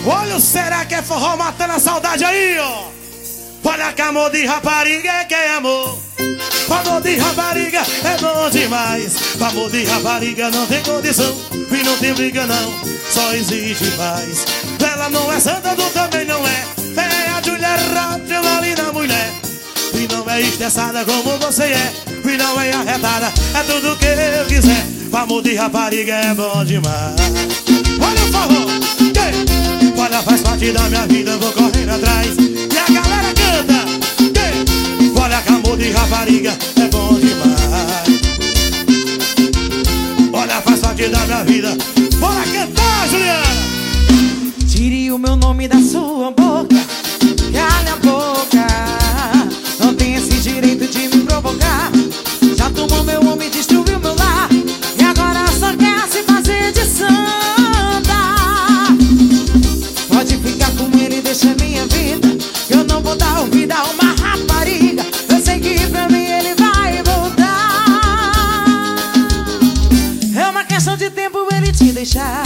Olha, será que é forró matando a saudade aí, ó? Olha que amor de rapariga que é amor. Amor de rapariga é bom demais. Amor de rapariga não tem condição e não tem briga não, só existe paz. Ela não é santa, tu também não é. É a Julia Rocha, uma linda mulher. E não é estressada como você é, e não é arretada, é tudo que eu quiser. Amor de rapariga é bom demais. Olha o forró, olha, faz parte da minha vida, vou correndo atrás. E a galera canta, olha que amor de rapariga é bom demais. Olha, faz parte da minha vida. Bora cantar, Juliana! Tire o meu nome da sua boca, cale a boca. Não tem esse direito de me provocar. Já tomou meu homem, destruiu meu lar, e agora só quer se fazer de santa. Pode ficar com ele, deixa minha vida. Eu não vou dar ouvido a uma rapariga. Eu sei que pra mim ele vai voltar. É uma questão de tempo ele te deixar.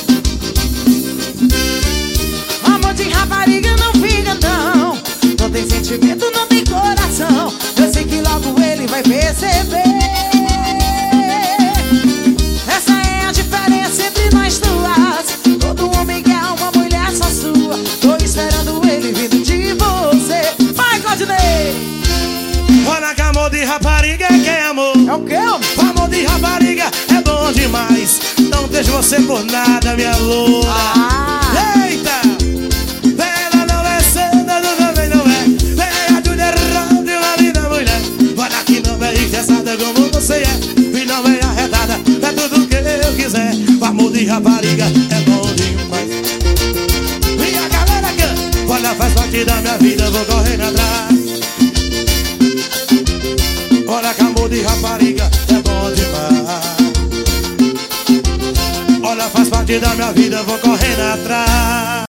Amor de rapariga não fica não. Não tem sentimento, não tem coração. Eu sei que logo ele vai perceber. Essa é a diferença entre nós duas. Todo homem quer uma mulher só sua. Tô esperando ele vindo de você. Vai, Claudinei! Olha que amor de rapariga que é amor. É o quê, homem? Amor de rapariga é bom demais. Não deixo você por nada, minha loura. Eita! Ela não é santa, tu também não é. É a Julia Rocha, uma linda mulher. Olha que não é estressada como você é, e não é arretada, é tudo que eu quiser. O amor de rapariga é bom demais. E a galera canta, olha, faz parte da minha vida, vou correndo atrás. Olha que amor de rapariga é bom demais. Olha, faz parte da minha vida, vou correndo atrás.